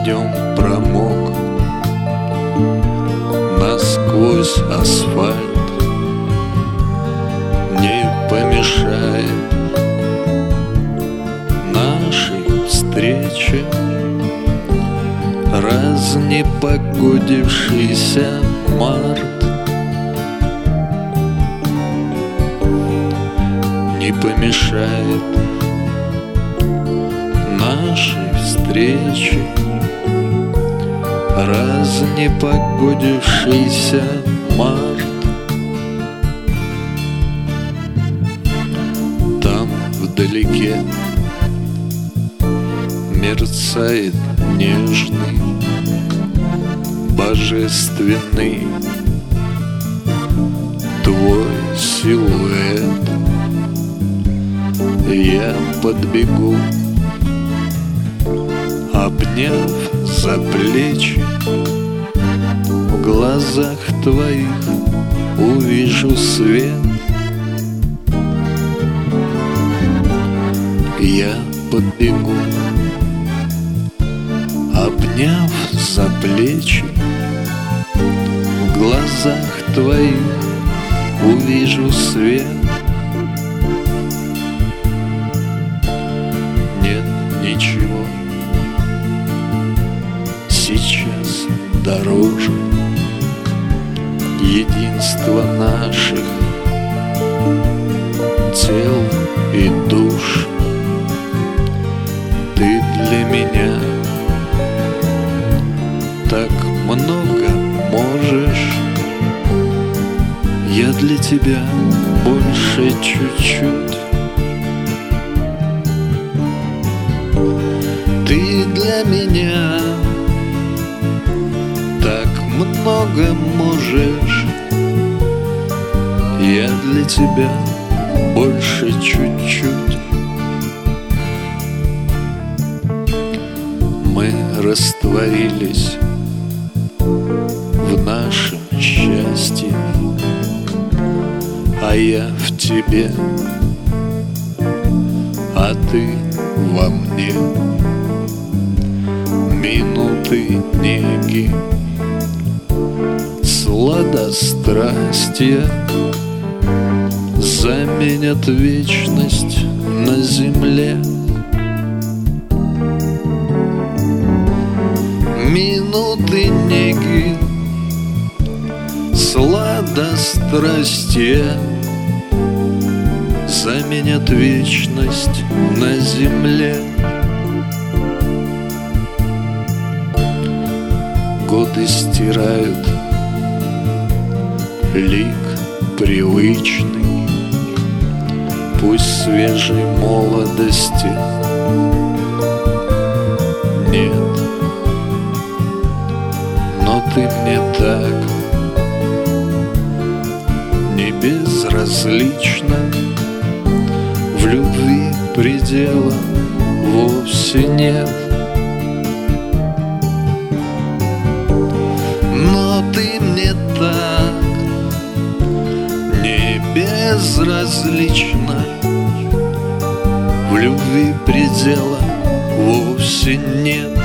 дождем промок насквозь асфальт, не помешает нашей встрече раз не погодившийся март. Не помешает нашей встрече раз не погодившийся март. Там вдалеке мерцает нежный, божественный твой силуэт. Я подбегу, обняв за плечи, в глазах твоих увижу свет. Я подбегу, обняв за плечи, в глазах твоих увижу свет. Нет ничего сейчас дороже единства наших тел и душ. Ты для меня так много можешь, я для тебя больше чуть-чуть. Ты для меня так много можешь, я для тебя больше чуть-чуть. Мы растворились в нашем счастье, а я в тебе, а ты во мне. Минуты неги, сладострастия заменят вечность на земле. Минуты неги, сладострастия заменят вечность на земле. Годы стирают лик привычный, пусть свежей молодости нет, но ты мне так не безразлична. В любви предела вовсе нет, но ты мне так не безразлична. В любви предела вовсе нет.